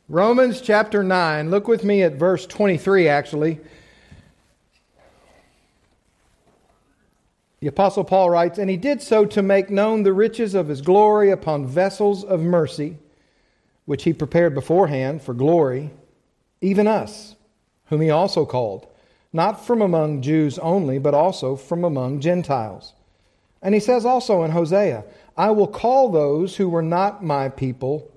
Romans chapter 9. Look with me at verse 23, actually. The Apostle Paul writes, "And he did so to make known the riches of his glory upon vessels of mercy, which he prepared beforehand for glory, even us, whom he also called, not from among Jews only, but also from among Gentiles." And he says also in Hosea, "I will call those who were not my people,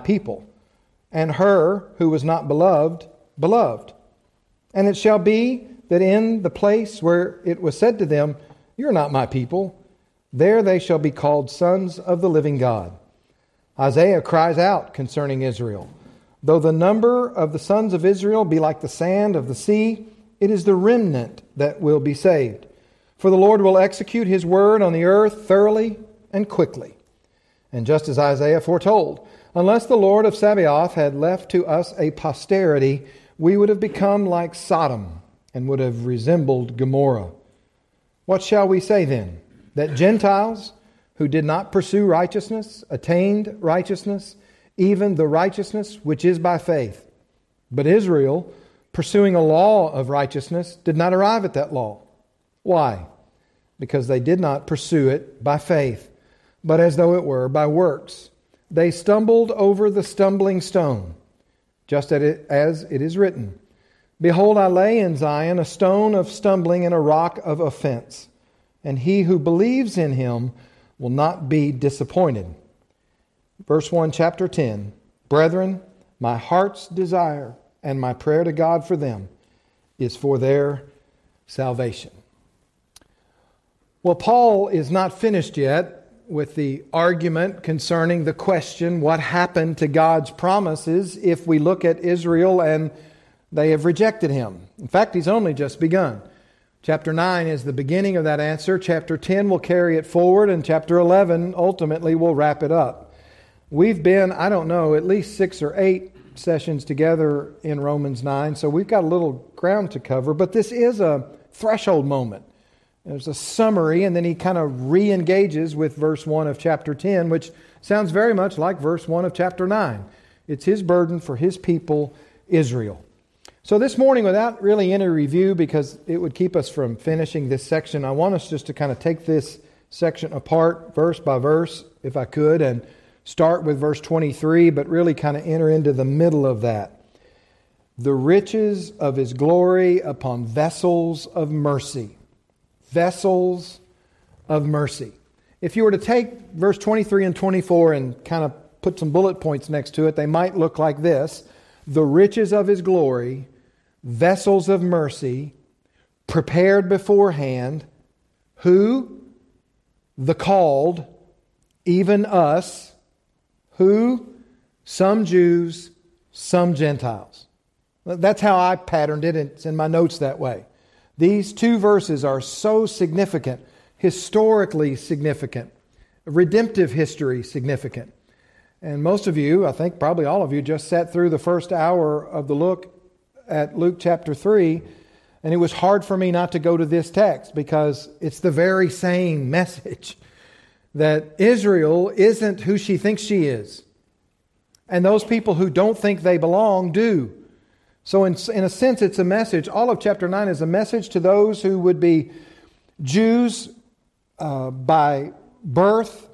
and her who was not beloved, beloved. And it shall be that in the place where it was said to them, 'You're not my people,' there they shall be called sons of the living God." Isaiah cries out concerning Israel, "Though the number of the sons of Israel be like the sand of the sea, it is the remnant that will be saved. For the Lord will execute his word on the earth thoroughly and quickly." And just as Isaiah foretold, unless the Lord of Sabaoth had left to us a posterity, we would have become like Sodom and would have resembled Gomorrah. What shall we say then? That Gentiles who did not pursue righteousness attained righteousness, even the righteousness which is by faith. But Israel, pursuing a law of righteousness, did not arrive at that law. Why? Because they did not pursue it by faith, but as though it were by works. They stumbled over the stumbling stone, just as it is written, "Behold, I lay in Zion a stone of stumbling and a rock of offense, and he who believes in him will not be disappointed." Verse 1, chapter 10, "Brethren, my heart's desire and my prayer to God for them is for their salvation." Well, Paul is not finished yet with the argument concerning the question, what happened to God's promises if we look at Israel and they have rejected him. In fact, he's only just begun. Chapter 9 is the beginning of that answer. Chapter 10 will carry it forward, and chapter 11 ultimately will wrap it up. We've been, at least 6 or 8 sessions together in Romans 9, so we've got a little ground to cover, but this is a threshold moment. There's a summary, and then he kind of re-engages with verse 1 of chapter 10, which sounds very much like verse 1 of chapter 9. It's his burden for his people, Israel. So this morning, without really any review, because it would keep us from finishing this section, I want us just to kind of take this section apart verse by verse, if I could, and start with verse 23, but really kind of enter into the middle of that. The riches of his glory upon vessels of mercy. Vessels of mercy. If you were to take verse 23 and 24 and kind of put some bullet points next to it, they might look like this. The riches of his glory, vessels of mercy, prepared beforehand, who? The called, even us, who? Some Jews, some Gentiles. That's how I patterned it. It's in my notes that way. These two verses are so significant, historically significant, redemptive history significant. And most of you, I think probably all of you, just sat through the first hour of the look at Luke chapter 3, and it was hard for me not to go to this text because it's the very same message that Israel isn't who she thinks she is. And those people who don't think they belong do. So in a sense, it's a message. All of chapter 9 is a message to those who would be Jews by birth,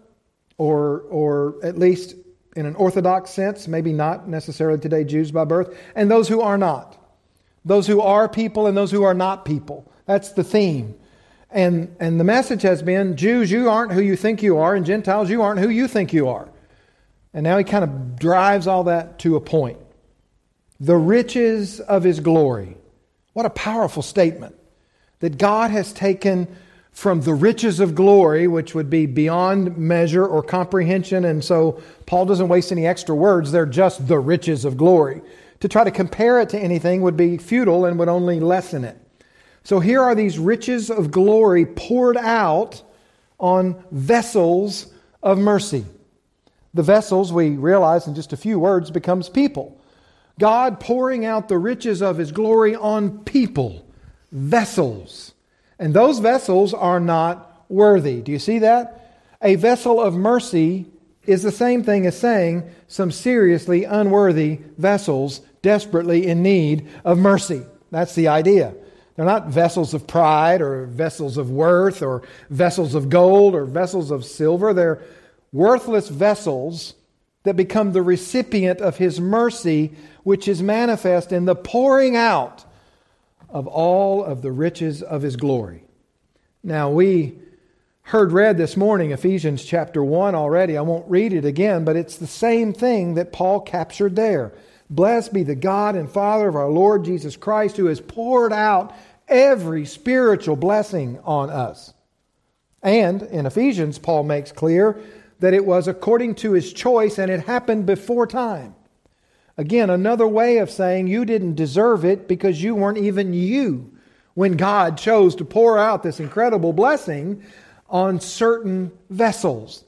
or at least in an Orthodox sense, maybe not necessarily today Jews by birth, and those who are not. Those who are people and those who are not people. That's the theme. And the message has been, Jews, you aren't who you think you are, and Gentiles, you aren't who you think you are. And now he kind of drives all that to a point. The riches of his glory. What a powerful statement. That God has taken from the riches of glory, which would be beyond measure or comprehension, and so Paul doesn't waste any extra words. They're just the riches of glory. To try to compare it to anything would be futile and would only lessen it. So here are these riches of glory poured out on vessels of mercy. The vessels, we realize in just a few words, becomes people. God pouring out the riches of his glory on people, vessels. And those vessels are not worthy. Do you see that? A vessel of mercy is the same thing as saying some seriously unworthy vessels desperately in need of mercy. That's the idea. They're not vessels of pride or vessels of worth or vessels of gold or vessels of silver. They're worthless vessels that become the recipient of His mercy, which is manifest in the pouring out of all of the riches of His glory. Now, we heard read this morning Ephesians chapter 1 already. I won't read it again, but it's the same thing that Paul captured there. Blessed be the God and Father of our Lord Jesus Christ, who has poured out every spiritual blessing on us. And in Ephesians, Paul makes clear that it was according to His choice and it happened before time. Again, another way of saying you didn't deserve it because you weren't even you when God chose to pour out this incredible blessing on certain vessels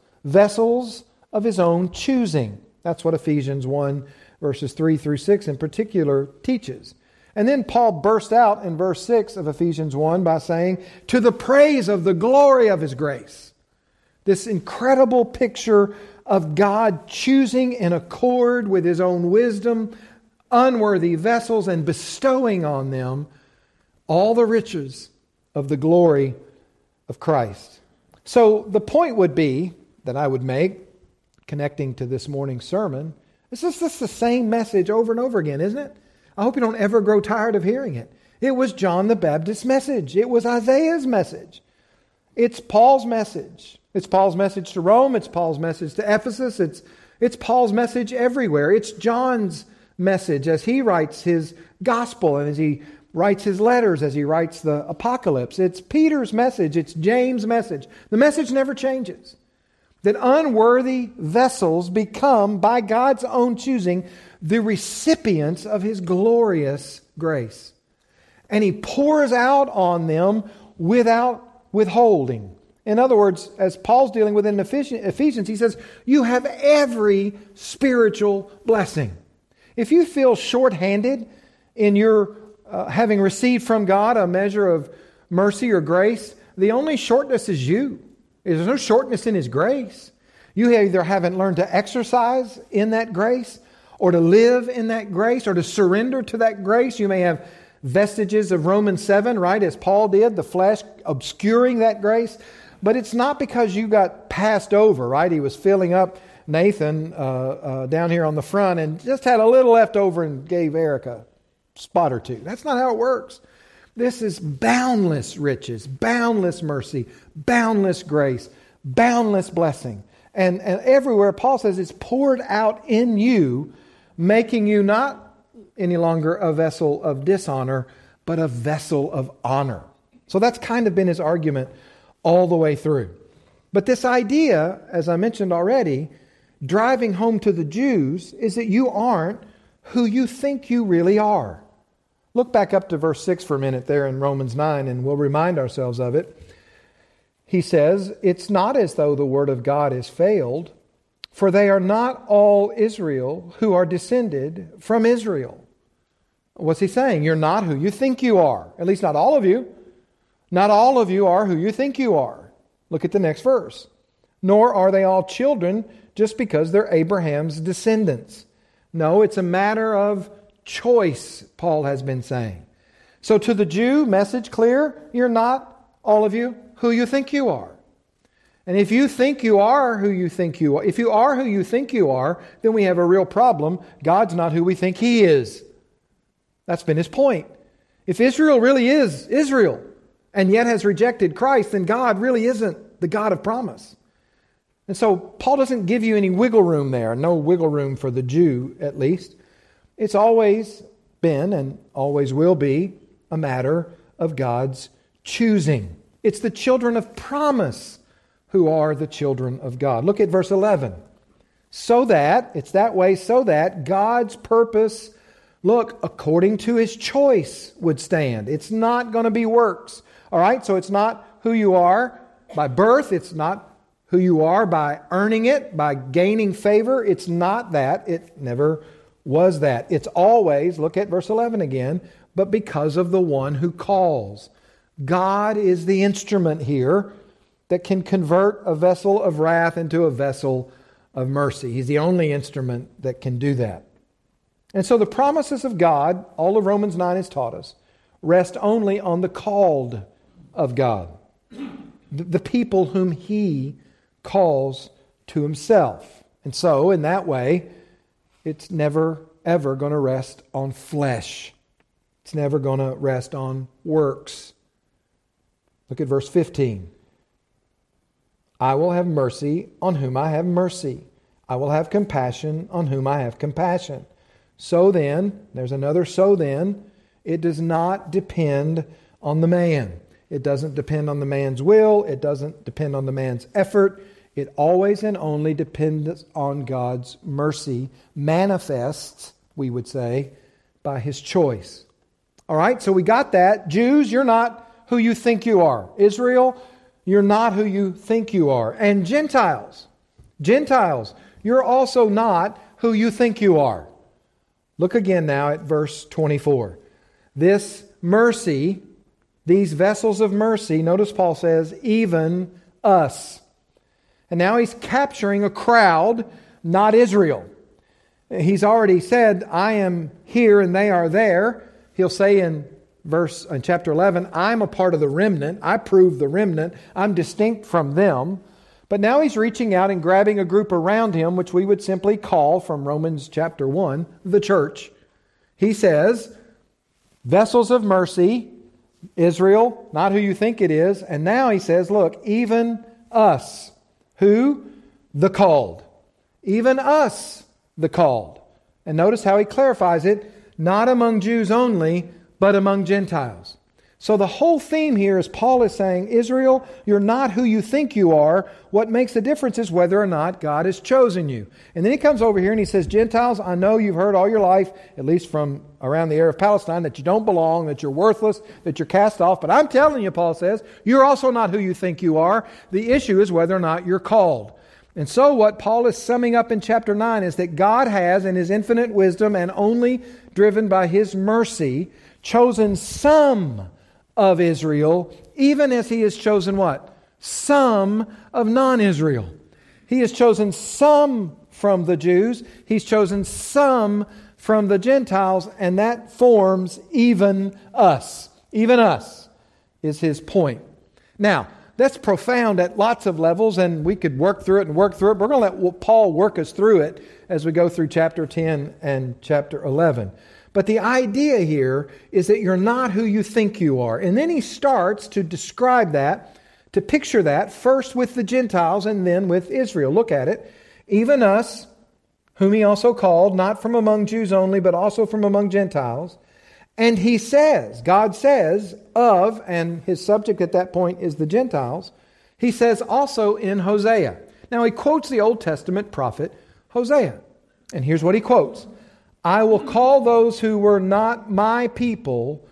of His own choosing. That's what Ephesians 1 verses 3 through 6 in particular teaches. And then Paul burst out in verse 6 of Ephesians 1 by saying, to the praise of the glory of His grace. This incredible picture of God choosing in accord with His own wisdom unworthy vessels and bestowing on them all the riches of the glory of Christ. So the point would be, that I would make, connecting to this morning's sermon, this is just the same message over and over again, isn't it? I hope you don't ever grow tired of hearing it. It was John the Baptist's message. It was Isaiah's message. It's Paul's message. It's Paul's message to Rome. It's Paul's message to Ephesus. It's Paul's message everywhere. It's John's message as he writes his gospel and as he writes his letters, as he writes the apocalypse. It's Peter's message. It's James' message. The message never changes. That unworthy vessels become, by God's own choosing, the recipients of His glorious grace. And He pours out on them without withholding. In other words, as Paul's dealing with in Ephesians, he says, you have every spiritual blessing. If you feel short-handed in your having received from God a measure of mercy or grace, the only shortness is you. There's no shortness in His grace. You either haven't learned to exercise in that grace, or to live in that grace, or to surrender to that grace. You may have vestiges of Romans 7, right, as Paul did, the flesh obscuring that grace. But it's not because you got passed over, right? He was filling up Nathan down here on the front and just had a little left over and gave Eric a spot or two. That's not how it works. This is boundless riches, boundless mercy, boundless grace, boundless blessing. And everywhere Paul says it's poured out in you, making you not any longer a vessel of dishonor, but a vessel of honor. So that's kind of been his argument all the way through. But this idea, as I mentioned already, driving home to the Jews, is that you aren't who you think you really are. Look back up to verse 6 for a minute there in Romans 9, and we'll remind ourselves of it. He says, it's not as though the word of God has failed, for they are not all Israel who are descended from Israel. What's he saying? You're not who you think you are. At least not all of you. Not all of you are who you think you are. Look at the next verse. Nor are they all children just because they're Abraham's descendants. No, it's a matter of choice, Paul has been saying. So to the Jew, message clear, you're not, all of you, who you think you are. And if you think you are who you think you are, if you are who you think you are, then we have a real problem. God's not who we think He is. That's been his point. If Israel really is Israel and yet has rejected Christ, then God really isn't the God of promise. And so Paul doesn't give you any wiggle room there, no wiggle room for the Jew at least. It's always been and always will be a matter of God's choosing. It's the children of promise who are the children of God. Look at verse 11. So that, it's that way, so that God's purpose, look, according to His choice would stand. It's not going to be works. All right, so it's not who you are by birth. It's not who you are by earning it, by gaining favor. It's not that. It never was that. It's always, look at verse 11 again, but because of the one who calls. God is the instrument here that can convert a vessel of wrath into a vessel of mercy. He's the only instrument that can do that. And so the promises of God, all of Romans 9 has taught us, rest only on the called of God, the people whom He calls to Himself. And so, in that way, it's never, ever going to rest on flesh. It's never going to rest on works. Look at verse 15. I will have mercy on whom I have mercy. I will have compassion on whom I have compassion. So then, there's another so then, it does not depend on the man. It doesn't depend on the man's will. It doesn't depend on the man's effort. It always and only depends on God's mercy, manifests, we would say, by His choice. All right, so we got that. Jews, you're not who you think you are. Israel, you're not who you think you are. And Gentiles, you're also not who you think you are. Look again now at verse 24. This mercy, these vessels of mercy, notice Paul says, even us. And now he's capturing a crowd, not Israel. He's already said, I am here and they are there. He'll say in chapter 11, I'm a part of the remnant. I prove the remnant. I'm distinct from them. But now he's reaching out and grabbing a group around him, which we would simply call, from Romans chapter 1, the church. He says, vessels of mercy, Israel, not who you think it is. And now he says, look, even us. Who? The called. Even us, the called. And notice how he clarifies it, not among Jews only, but among Gentiles. So the whole theme here is Paul is saying, Israel, you're not who you think you are. What makes the difference is whether or not God has chosen you. And then he comes over here and he says, Gentiles, I know you've heard all your life, at least from around the area of Palestine, that you don't belong, that you're worthless, that you're cast off. But I'm telling you, Paul says, you're also not who you think you are. The issue is whether or not you're called. And so what Paul is summing up in chapter 9 is that God has, in His infinite wisdom and only driven by His mercy, chosen some of Israel, even as He has chosen what? Some of non-Israel. He has chosen some from the Jews. He's chosen some from the Gentiles, and that forms even us. Even us is his point. Now, that's profound at lots of levels, and we could work through it, but we're going to let Paul work us through it as we go through chapter 10 and chapter 11. But the idea here is that you're not who you think you are. And then he starts to describe that, to picture that, first with the Gentiles and then with Israel. Look at it. Even us, whom He also called, not from among Jews only, but also from among Gentiles. And He says, God says, of, and his subject at that point is the Gentiles, He says also in Hosea. Now he quotes the Old Testament prophet Hosea. And here's what he quotes. I will call those who were not my people,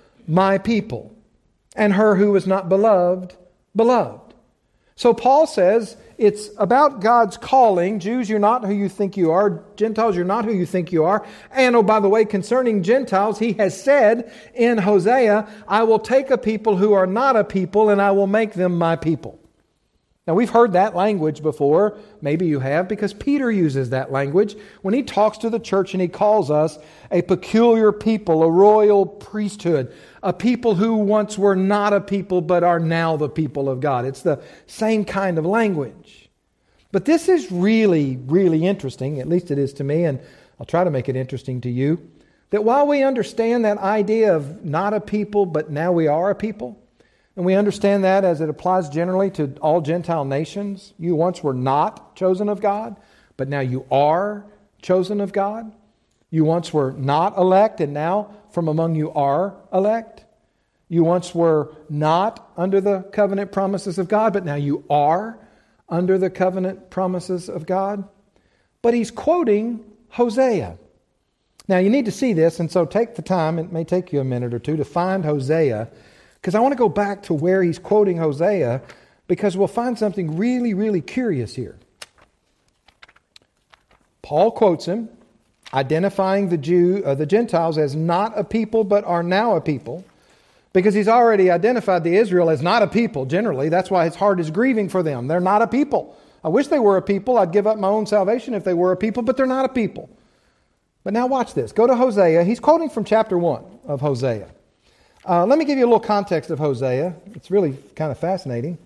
and her who was not beloved, beloved. So Paul says it's about God's calling. Jews, you're not who you think you are. Gentiles, you're not who you think you are. And oh, by the way, concerning Gentiles, he has said in Hosea, I will take a people who are not a people and I will make them my people. Now, we've heard that language before. Maybe you have, because Peter uses that language when he talks to the church and he calls us a peculiar people, a royal priesthood, a people who once were not a people but are now the people of God. It's the same kind of language. But this is really, really interesting, at least it is to me, and I'll try to make it interesting to you, that while we understand that idea of not a people but now we are a people, and we understand that as it applies generally to all Gentile nations. You once were not chosen of God, but now you are chosen of God. You once were not elect, and now from among you are elect. You once were not under the covenant promises of God, but now you are under the covenant promises of God. But he's quoting Hosea. Now you need to see this, and so take the time, it may take you a minute or two, to find Hosea, because I want to go back to where he's quoting Hosea, because we'll find something really, really curious here. Paul quotes him, identifying the Gentiles as not a people but are now a people, because he's already identified the Israel as not a people generally. That's why his heart is grieving for them. They're not a people. I wish they were a people. I'd give up my own salvation if they were a people, but they're not a people. But now watch this. Go to Hosea. He's quoting from chapter 1 of Hosea. Let me give you a little context of Hosea. It's really kind of fascinating.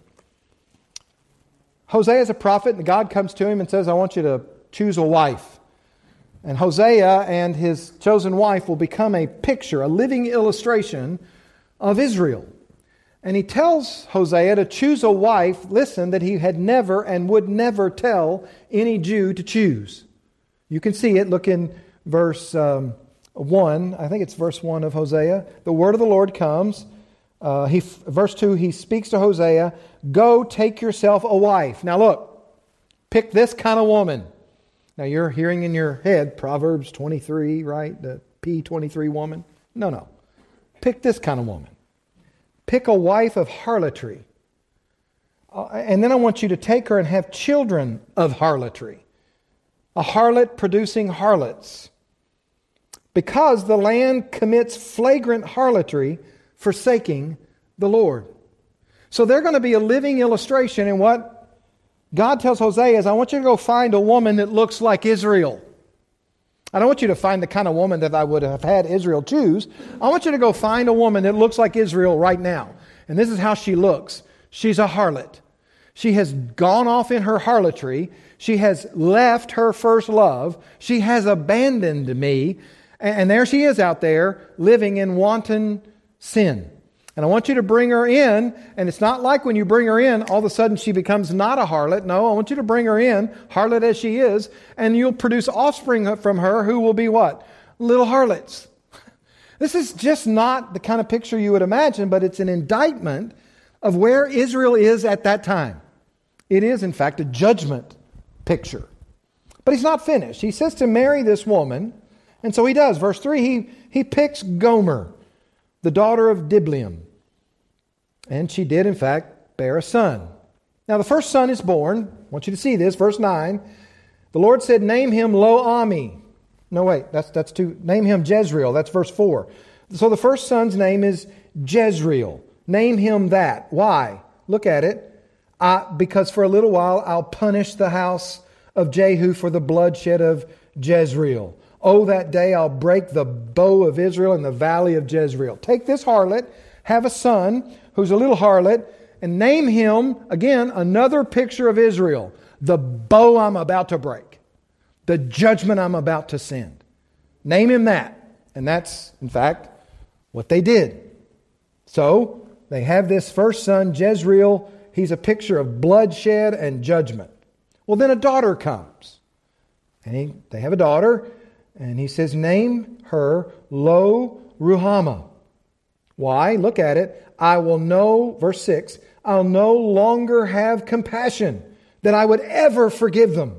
Hosea is a prophet, and God comes to him and says, I want you to choose a wife. And Hosea and his chosen wife will become a picture, a living illustration of Israel. And he tells Hosea to choose a wife, listen, that he had never and would never tell any Jew to choose. You can see it. Look in verse 1. I think it's verse 1 of Hosea. The word of the Lord comes. Verse 2, he speaks to Hosea, go take yourself a wife. Now look, pick this kind of woman. Now you're hearing in your head Proverbs 23, right? The P23 woman. No. Pick this kind of woman. Pick a wife of harlotry. And then I want you to take her and have children of harlotry. A harlot producing harlots. Because the land commits flagrant harlotry, forsaking the Lord. So they're going to be a living illustration, and what God tells Hosea is, I want you to go find a woman that looks like Israel. I don't want you to find the kind of woman that I would have had Israel choose. I want you to go find a woman that looks like Israel right now. And this is how she looks. She's a harlot. She has gone off in her harlotry. She has left her first love. She has abandoned me. And there she is out there living in wanton sin. And I want you to bring her in, and it's not like when you bring her in, all of a sudden she becomes not a harlot. No, I want you to bring her in, harlot as she is, and you'll produce offspring from her who will be what? Little harlots. This is just not the kind of picture you would imagine, but it's an indictment of where Israel is at that time. It is, in fact, a judgment picture. But he's not finished. He says to marry this woman, and so he does. Verse 3, he picks Gomer, the daughter of Diblaim. And she did, in fact, bear a son. Now, the first son is born. I want you to see this. Verse 9. The Lord said, name him Lo-Ami. No, wait. That's two. Name him Jezreel. That's verse 4. So the first son's name is Jezreel. Name him that. Why? Look at it. Because for a little while I'll punish the house of Jehu for the bloodshed of Jezreel. Oh, that day I'll break the bow of Israel in the valley of Jezreel. Take this harlot, have a son who's a little harlot, and name him, again, another picture of Israel. The bow I'm about to break. The judgment I'm about to send. Name him that. And that's, in fact, what they did. So, they have this first son, Jezreel. He's a picture of bloodshed and judgment. Well, then a daughter comes. And they have a daughter. And he says, name her Lo-Ruhamah. Why? Look at it. I will know, verse 6, I'll no longer have compassion that I would ever forgive them.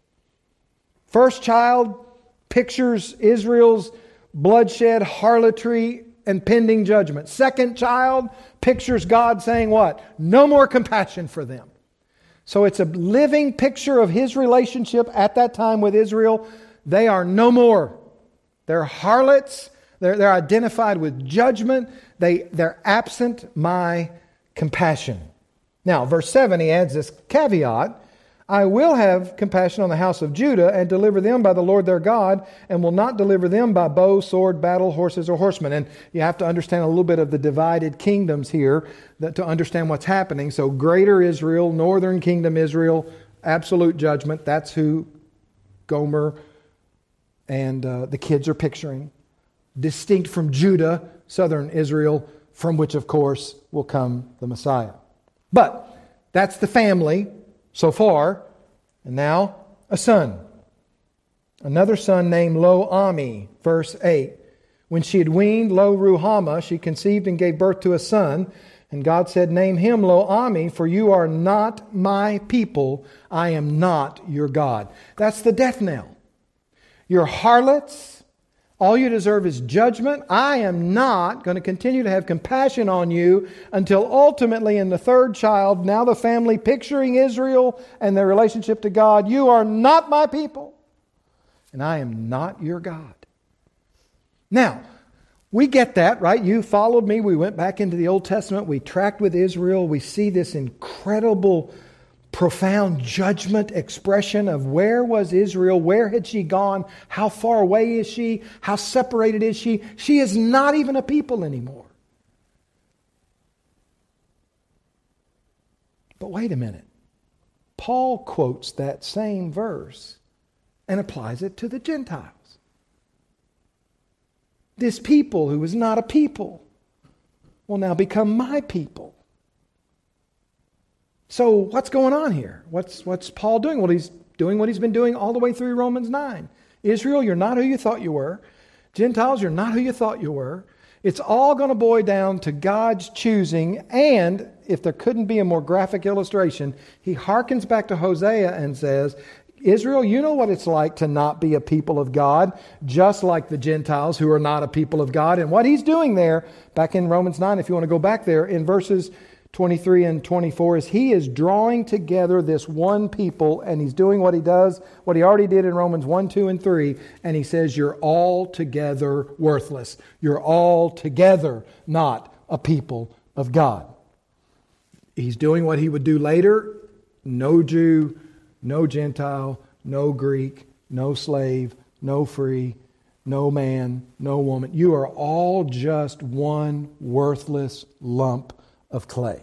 First child pictures Israel's bloodshed, harlotry, and pending judgment. Second child pictures God saying what? No more compassion for them. So it's a living picture of His relationship at that time with Israel. They are no more. They're harlots. They're identified with judgment. They're absent my compassion. Now, verse 7, he adds this caveat. I will have compassion on the house of Judah and deliver them by the Lord their God, and will not deliver them by bow, sword, battle, horses, or horsemen. And you have to understand a little bit of the divided kingdoms here to understand what's happening. So greater Israel, northern kingdom Israel, absolute judgment. That's who Gomer and the kids are picturing. Distinct from Judah, southern Israel, from which, of course, will come the Messiah. But that's the family so far. And now, a son. Another son named Lo-Ami, verse 8. When she had weaned Lo-Ruhamah, she conceived and gave birth to a son. And God said, name him Lo-Ami, for you are not my people. I am not your God. That's the death knell. You're harlots. All you deserve is judgment. I am not going to continue to have compassion on you until ultimately in the third child, now the family picturing Israel and their relationship to God, you are not my people, and I am not your God. Now, we get that, right? You followed me. We went back into the Old Testament. We tracked with Israel. We see this incredible profound judgment expression of where was Israel, where had she gone, how far away is she, how separated is she. She is not even a people anymore. But wait a minute. Paul quotes that same verse and applies it to the Gentiles. This people who is not a people will now become my people. So what's going on here? What's Paul doing? Well, he's doing what he's been doing all the way through Romans 9. Israel, you're not who you thought you were. Gentiles, you're not who you thought you were. It's all going to boil down to God's choosing, and if there couldn't be a more graphic illustration, he harkens back to Hosea and says, Israel, you know what it's like to not be a people of God, just like the Gentiles who are not a people of God. And what he's doing there, back in Romans 9, if you want to go back there, in verses 23 and 24, is he is drawing together this one people, and he's doing what he does, what he already did in Romans 1, 2, and 3, and he says, you're all together worthless. You're all together not a people of God. He's doing what he would do later. No Jew, no Gentile, no Greek, no slave, no free, no man, no woman. You are all just one worthless lump of clay.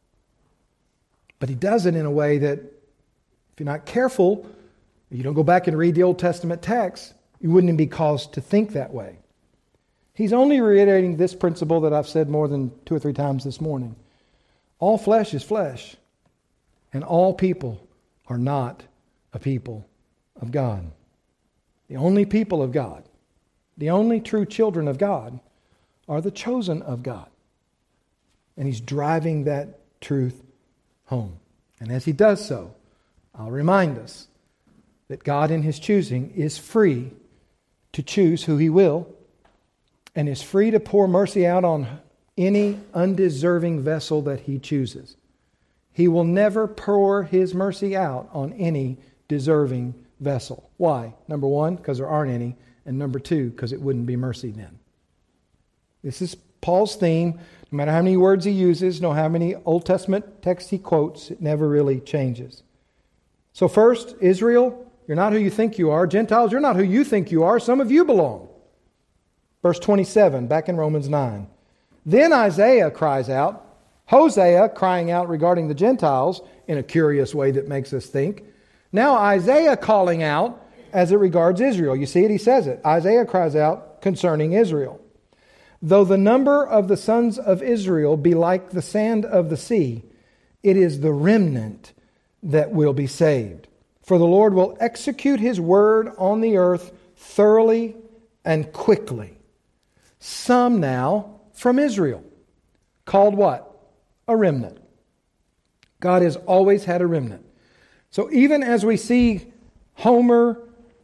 But he does it in a way that, if you're not careful, you don't go back and read the Old Testament text, you wouldn't even be caused to think that way. He's only reiterating this principle that I've said more than 2 or 3 times this morning. All flesh is flesh, and all people are not a people of God. The only people of God, the only true children of God, are the chosen of God. And he's driving that truth home. And as he does so, I'll remind us that God in his choosing is free to choose who he will, and is free to pour mercy out on any undeserving vessel that he chooses. He will never pour his mercy out on any deserving vessel. Why? Number one, because there aren't any. And number two, because it wouldn't be mercy then. This is Paul's theme. No matter how many words he uses, no how many Old Testament texts he quotes, it never really changes. So first, Israel, you're not who you think you are. Gentiles, you're not who you think you are. Some of you belong. Verse 27, back in Romans 9. Then Isaiah cries out, Hosea crying out regarding the Gentiles in a curious way that makes us think. Now Isaiah calling out as it regards Israel. You see it? He says it. Isaiah cries out concerning Israel. Though the number of the sons of Israel be like the sand of the sea, it is the remnant that will be saved. For the Lord will execute his word on the earth thoroughly and quickly. Some now from Israel. Called what? A remnant. God has always had a remnant. So even as we see Gomer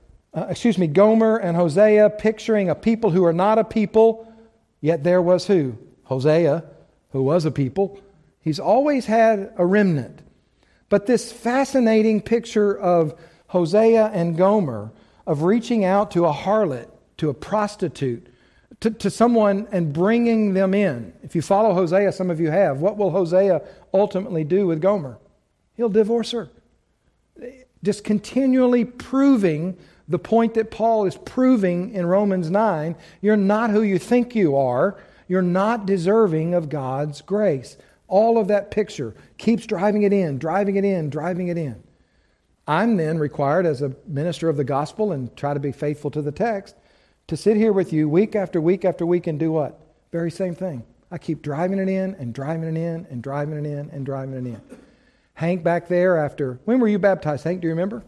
and Hosea picturing a people who are not a people, yet there was who? Hosea, who was a people. He's always had a remnant. But this fascinating picture of Hosea and Gomer, of reaching out to a harlot, to a prostitute, to someone and bringing them in. If you follow Hosea, some of you have, what will Hosea ultimately do with Gomer? He'll divorce her. Just continually proving the point that Paul is proving in Romans 9. You're not who you think you are. You're not deserving of God's grace. All of that picture keeps driving it in, driving it in, driving it in. I'm then required as a minister of the gospel and try to be faithful to the text to sit here with you week after week after week and do what? Very same thing. I keep driving it in and driving it in and driving it in and driving it in. Hank back there after, when were you baptized, Hank? Do you remember?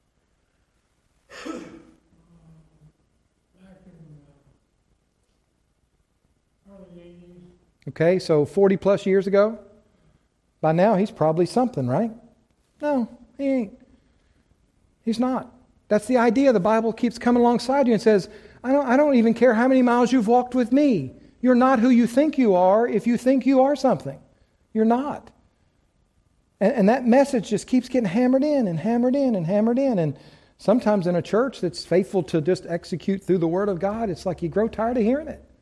Okay, so 40 plus years ago. By now he's probably something, right? No, he ain't. He's not. That's the idea. The Bible keeps coming alongside you and says, I don't even care how many miles you've walked with me. You're not who you think you are if you think you are something. You're not. And that message just keeps getting hammered in and hammered in and hammered in. And sometimes in a church that's faithful to just execute through the Word of God, it's like you grow tired of hearing it.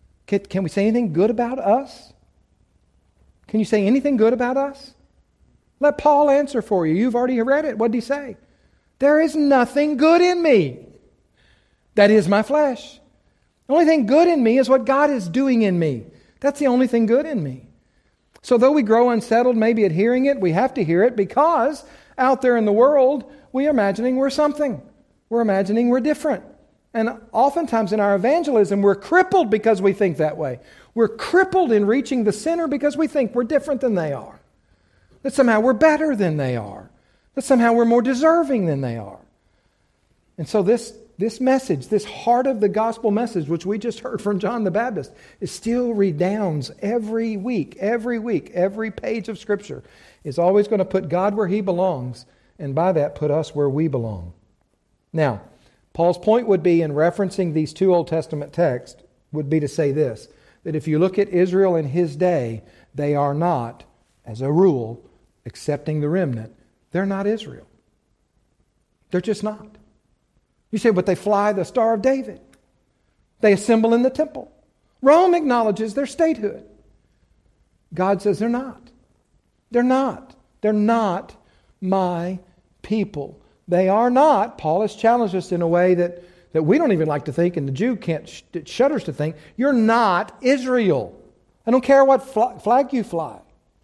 Can we say anything good about us? Can you say anything good about us? Let Paul answer for you. You've already read it. What did he say? There is nothing good in me. That is my flesh. The only thing good in me is what God is doing in me. That's the only thing good in me. So though we grow unsettled maybe at hearing it, we have to hear it because out there in the world, we are imagining we're something. We're imagining we're different. And oftentimes in our evangelism, we're crippled because we think that way. We're crippled in reaching the sinner because we think we're different than they are. That somehow we're better than they are. That somehow we're more deserving than they are. And so this message, this heart of the gospel message, which we just heard from John the Baptist, it still redounds every week. Every page of Scripture is always going to put God where He belongs, and by that put us where we belong. Now, Paul's point would be in referencing these two Old Testament texts would be to say this, that if you look at Israel in his day, they are not, as a rule, excepting the remnant, they're not Israel. They're just not. You say, but they fly the Star of David. They assemble in the temple. Rome acknowledges their statehood. God says they're not. They're not. They're not my people. They are not. Paul has challenged us in a way that we don't even like to think, and the Jew it shudders to think, you're not Israel. I don't care what flag you fly.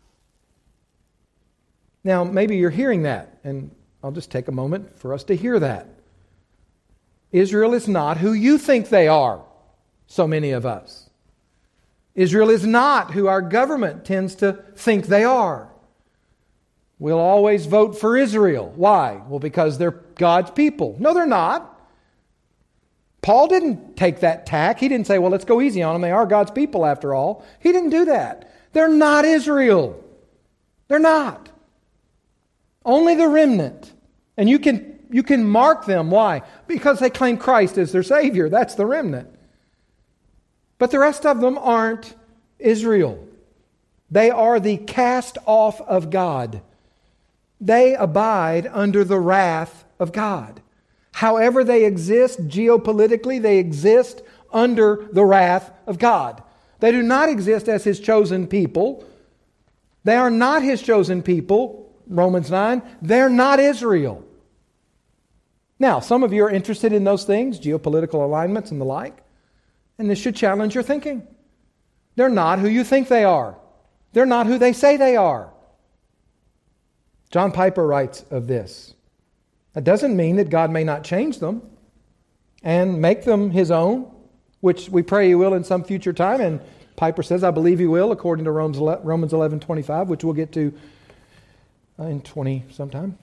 Now, maybe you're hearing that, and I'll just take a moment for us to hear that. Israel is not who you think they are, so many of us. Israel is not who our government tends to think they are. We'll always vote for Israel. Why? Well, because they're God's people. No, they're not. Paul didn't take that tack. He didn't say, well, let's go easy on them. They are God's people after all. He didn't do that. They're not Israel. They're not. Only the remnant. And you can mark them. Why? Because they claim Christ as their Savior. That's the remnant. But the rest of them aren't Israel. They are the cast off of God. They abide under the wrath of God. However they exist geopolitically, they exist under the wrath of God. They do not exist as His chosen people. They are not His chosen people. Romans 9. They're not Israel. Now, some of you are interested in those things, geopolitical alignments and the like, and this should challenge your thinking. They're not who you think they are. They're not who they say they are. John Piper writes of this. That doesn't mean that God may not change them and make them His own, which we pray He will in some future time, and Piper says, I believe He will, according to Romans 11:25, which we'll get to in 20 sometime.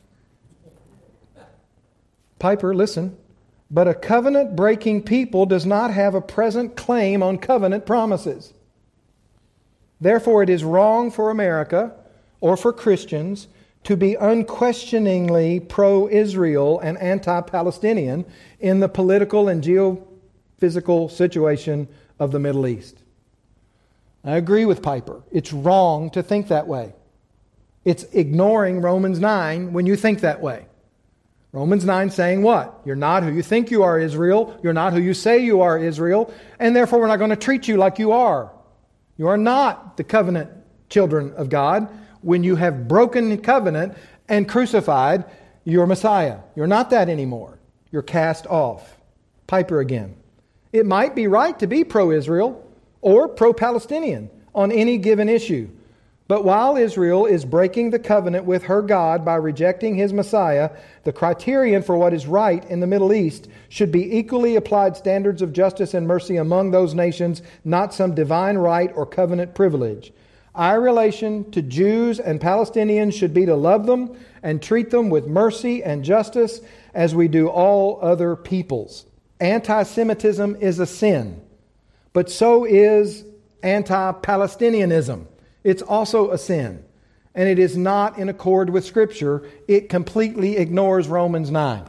Piper, listen, but a covenant-breaking people does not have a present claim on covenant promises. Therefore, it is wrong for America or for Christians to be unquestioningly pro-Israel and anti-Palestinian in the political and geophysical situation of the Middle East. I agree with Piper. It's wrong to think that way. It's ignoring Romans 9 when you think that way. Romans 9 saying what? You're not who you think you are, Israel. You're not who you say you are, Israel. And therefore we're not going to treat you like you are. You are not the covenant children of God when you have broken the covenant and crucified your Messiah. You're not that anymore. You're cast off. Piper again. It might be right to be pro-Israel or pro-Palestinian on any given issue. But while Israel is breaking the covenant with her God by rejecting His Messiah, the criterion for what is right in the Middle East should be equally applied standards of justice and mercy among those nations, not some divine right or covenant privilege. Our relation to Jews and Palestinians should be to love them and treat them with mercy and justice as we do all other peoples. Anti-Semitism is a sin, but so is anti-Palestinianism. It's also a sin, and it is not in accord with Scripture. It completely ignores Romans 9.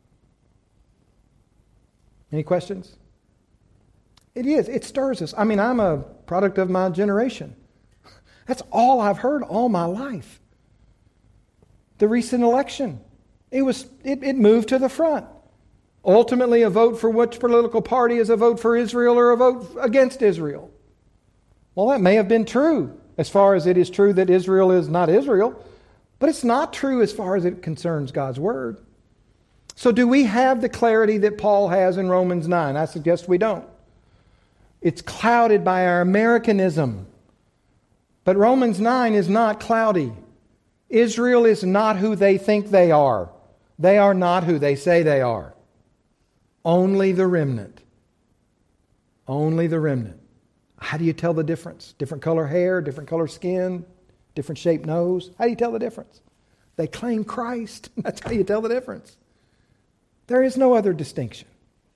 Any questions? It is. It stirs us. I mean, I'm a product of my generation. That's all I've heard all my life. The recent election, it moved to the front. Ultimately, a vote for which political party is a vote for Israel or a vote against Israel. Well, that may have been true, as far as it is true that Israel is not Israel. But it's not true as far as it concerns God's Word. So do we have the clarity that Paul has in Romans 9? I suggest we don't. It's clouded by our Americanism. But Romans 9 is not cloudy. Israel is not who they think they are. They are not who they say they are. Only the remnant. Only the remnant. How do you tell the difference? Different color hair, different color skin, different shaped nose. How do you tell the difference? They claim Christ. That's how you tell the difference. There is no other distinction.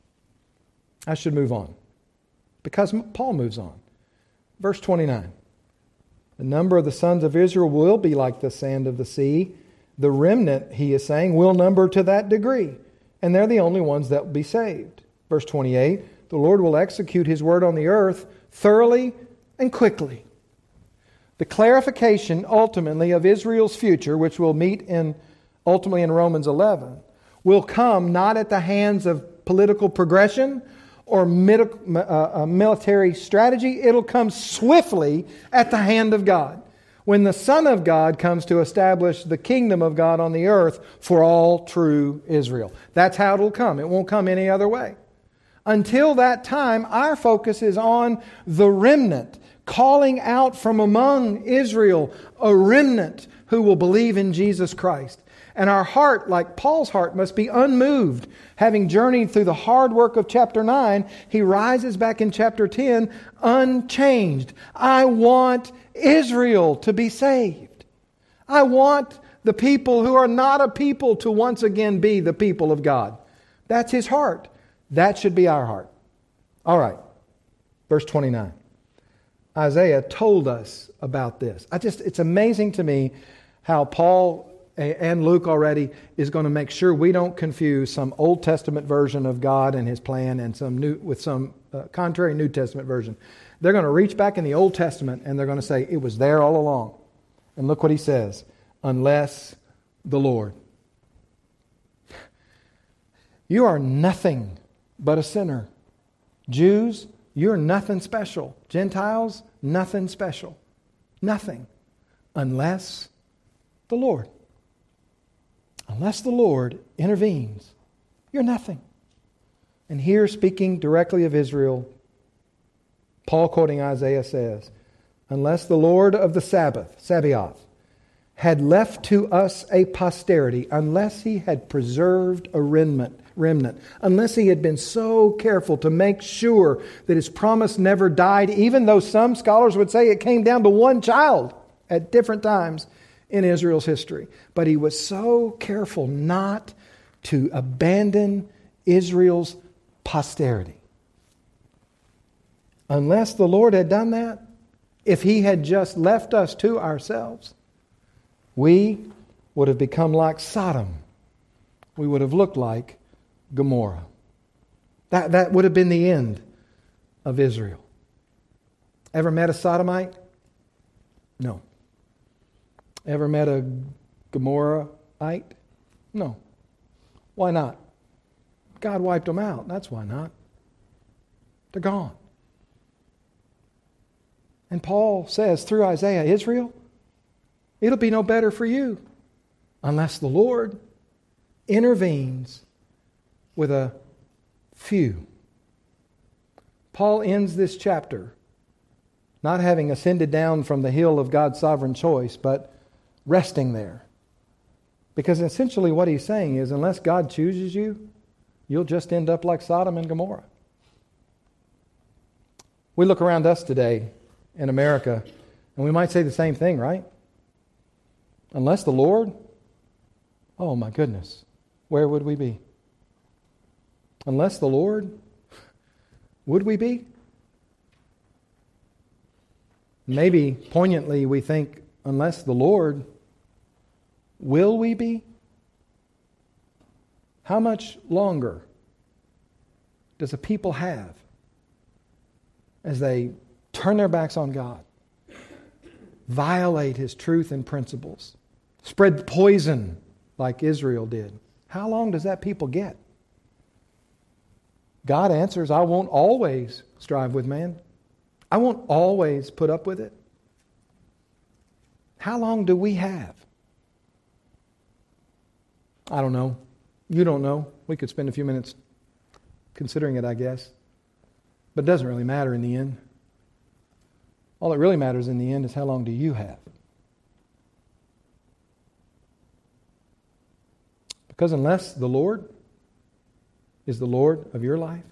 I should move on, because Paul moves on. Verse 29. The number of the sons of Israel will be like the sand of the sea. The remnant, he is saying, will number to that degree. And they're the only ones that will be saved. Verse 28. The Lord will execute His word on the earth thoroughly and quickly. The clarification ultimately of Israel's future, which we'll meet ultimately in Romans 11, will come not at the hands of political progression or military strategy. It'll come swiftly at the hand of God, when the Son of God comes to establish the kingdom of God on the earth for all true Israel. That's how it'll come. It won't come any other way. Until that time, our focus is on the remnant, calling out from among Israel a remnant who will believe in Jesus Christ. And our heart, like Paul's heart, must be unmoved. Having journeyed through the hard work of chapter 9, he rises back in chapter 10 unchanged. I want Israel to be saved. I want the people who are not a people to once again be the people of God. That's his heart. That should be our heart. All right. Verse 29. Isaiah told us about this. It's amazing to me how Paul and Luke already is going to make sure we don't confuse some Old Testament version of God and His plan and some contrary New Testament version. They're going to reach back in the Old Testament and they're going to say it was there all along. And look what he says: unless the Lord. You are nothing but a sinner. Jews, you're nothing special. Gentiles, nothing special. Nothing. Unless the Lord. Unless the Lord intervenes, you're nothing. And here, speaking directly of Israel, Paul, quoting Isaiah, says, unless the Lord of the Sabaoth, had left to us a posterity, unless He had preserved a remnant, unless He had been so careful to make sure that His promise never died, even though some scholars would say it came down to one child at different times in Israel's history. But He was so careful not to abandon Israel's posterity. Unless the Lord had done that, if He had just left us to ourselves, we would have become like Sodom. We would have looked like Gomorrah. That would have been the end of Israel. Ever met a Sodomite? No. Ever met a Gomorrahite? No. Why not? God wiped them out. That's why not. They're gone. And Paul says through Isaiah, Israel, it'll be no better for you unless the Lord intervenes with a few. Paul ends this chapter not having ascended down from the hill of God's sovereign choice, but resting there. Because essentially what he's saying is, unless God chooses you, you'll just end up like Sodom and Gomorrah. We look around us today in America, and we might say the same thing, right? Unless the Lord, oh my goodness, where would we be? Unless the Lord, would we be? Maybe poignantly we think, unless the Lord, will we be? How much longer does a people have as they turn their backs on God, violate His truth and principles, spread poison like Israel did? How long does that people get? God answers, I won't always strive with man. I won't always put up with it. How long do we have? I don't know. You don't know. We could spend a few minutes considering it, I guess. But it doesn't really matter in the end. All that really matters in the end is how long do you have? Because unless the Lord is the Lord of your life,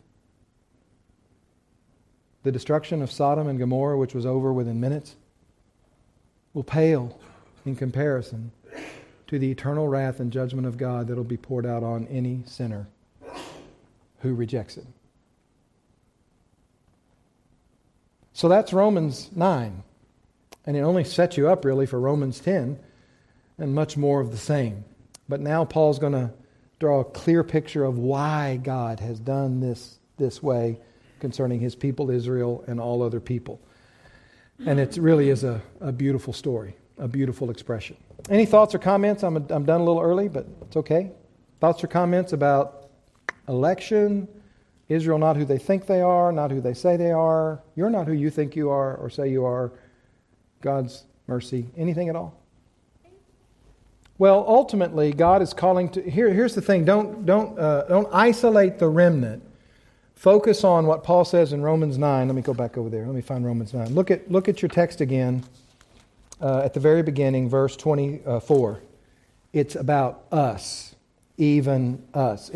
the destruction of Sodom and Gomorrah, which was over within minutes, will pale in comparison to the eternal wrath and judgment of God that will be poured out on any sinner who rejects it. So that's Romans 9. And it only sets you up really for Romans 10 and much more of the same. But now Paul's going to draw a clear picture of why God has done this way concerning His people Israel and all other people. And it really is a beautiful story, a beautiful expression. Any thoughts or comments? I'm done a little early, but it's okay. Thoughts or comments about election? Israel not who they think they are, not who they say they are. You're not who you think you are or say you are. God's mercy. Anything at all? Well, ultimately, God is calling to... Here's the thing. Don't isolate the remnant. Focus on what Paul says in Romans 9. Let me go back over there. Let me find Romans 9. Look at your text again at the very beginning, verse 24. It's about us, even us.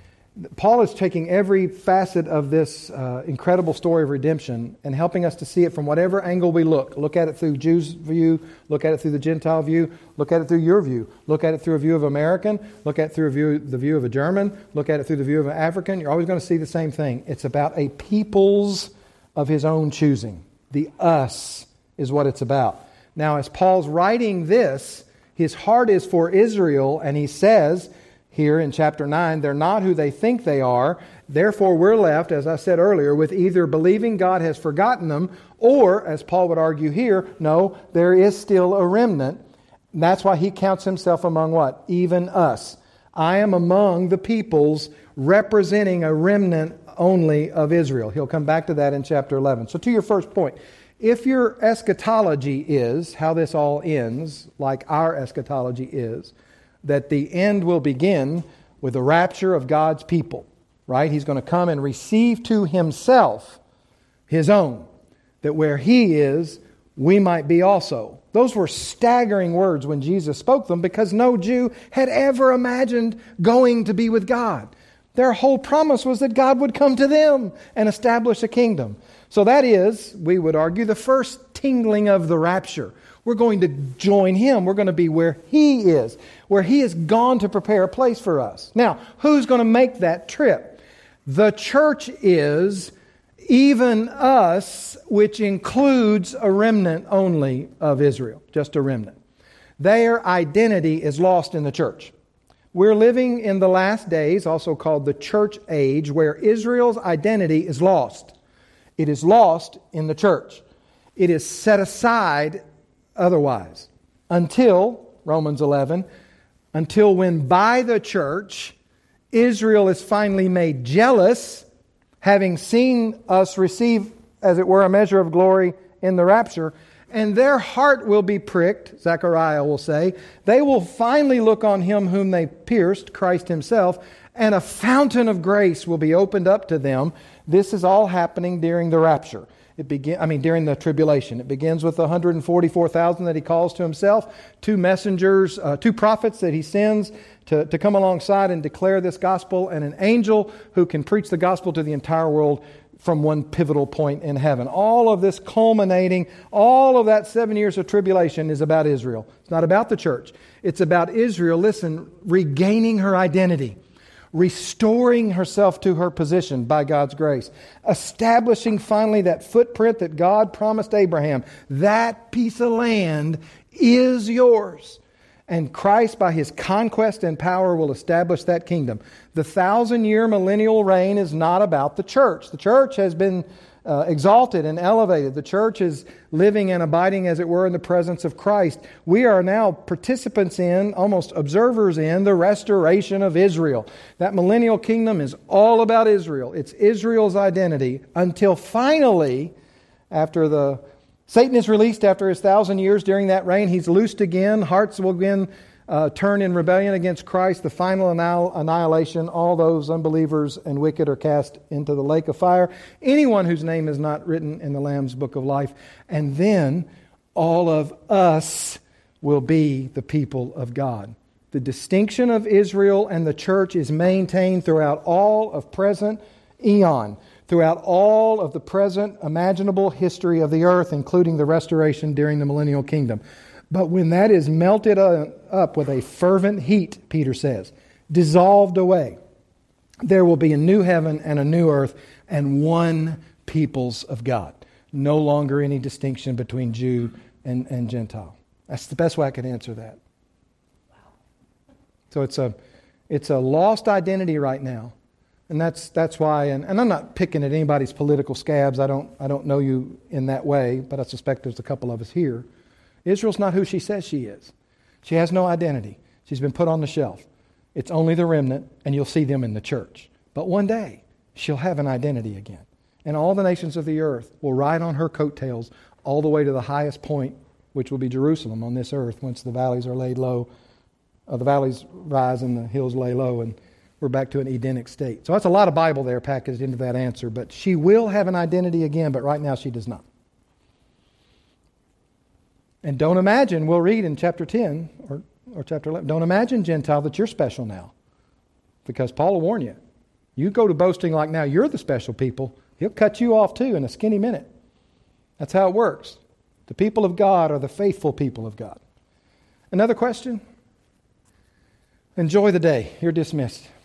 Paul is taking every facet of this incredible story of redemption and helping us to see it from whatever angle we look. Look at it through Jews' view, look at it through the Gentile view, look at it through your view, look at it through a view of American, look at it through the view of a German, look at it through the view of an African. You're always going to see the same thing. It's about a peoples of His own choosing. The us is what it's about. Now, as Paul's writing this, his heart is for Israel, and he says here in chapter 9, they're not who they think they are. Therefore, we're left, as I said earlier, with either believing God has forgotten them, or, as Paul would argue here, no, there is still a remnant. And that's why he counts himself among what? Even us. I am among the peoples representing a remnant only of Israel. He'll come back to that in chapter 11. So to your first point, if your eschatology is how this all ends, like our eschatology is, that the end will begin with the rapture of God's people, right? He's going to come and receive to Himself His own, that where He is, we might be also. Those were staggering words when Jesus spoke them because no Jew had ever imagined going to be with God. Their whole promise was that God would come to them and establish a kingdom. So that is, we would argue, the first tingling of the rapture. We're going to join Him. We're going to be where He is, where He has gone to prepare a place for us. Now, who's going to make that trip? The church is even us, which includes a remnant only of Israel, just a remnant. Their identity is lost in the church. We're living in the last days, also called the church age, where Israel's identity is lost. It is lost in the church. It is set aside otherwise. Until, Romans 11, until when by the church, Israel is finally made jealous, having seen us receive, as it were, a measure of glory in the rapture, and their heart will be pricked, Zechariah will say. They will finally look on Him whom they pierced, Christ Himself, and a fountain of grace will be opened up to them. This is all happening during the rapture. During the tribulation. It begins with the 144,000 that He calls to Himself, 2 messengers, 2 prophets that He sends to come alongside and declare this gospel, and an angel who can preach the gospel to the entire world from one pivotal point in heaven. All of this culminating, all of that 7 years of tribulation is about Israel. It's not about the church. It's about Israel, listen, regaining her identity, restoring herself to her position by God's grace, establishing finally that footprint that God promised Abraham. That piece of land is yours. And Christ, by His conquest and power, will establish that kingdom. The 1,000-year millennial reign is not about the church. The church has been exalted and elevated. The church is living and abiding, as it were, in the presence of Christ. We are now participants in, almost observers in, the restoration of Israel. That millennial kingdom is all about Israel. It's Israel's identity until finally, Satan is released after his 1,000 years. During that reign, he's loosed again. Hearts will again turn in rebellion against Christ, the final annihilation, all those unbelievers and wicked are cast into the lake of fire. Anyone whose name is not written in the Lamb's book of life. And then all of us will be the people of God. The distinction of Israel and the church is maintained throughout all of present eon, throughout all of the present imaginable history of the earth, including the restoration during the millennial kingdom. But when that is melted up with a fervent heat, Peter says, dissolved away, there will be a new heaven and a new earth and one peoples of God. No longer any distinction between Jew and Gentile. That's the best way I could answer that. So it's a lost identity right now. And that's why, and I'm not picking at anybody's political scabs. I don't know you in that way, but I suspect there's a couple of us here. Israel's not who she says she is. She has no identity. She's been put on the shelf. It's only the remnant, and you'll see them in the church. But one day, she'll have an identity again. And all the nations of the earth will ride on her coattails all the way to the highest point, which will be Jerusalem on this earth once the valleys are laid low. The valleys rise and the hills lay low, and we're back to an Edenic state. So that's a lot of Bible there packaged into that answer. But she will have an identity again, but right now she does not. And don't imagine, we'll read in chapter 10 or chapter 11, don't imagine, Gentile, that you're special now. Because Paul will warn you. You go to boasting like now you're the special people, he'll cut you off too in a skinny minute. That's how it works. The people of God are the faithful people of God. Another question? Enjoy the day. You're dismissed.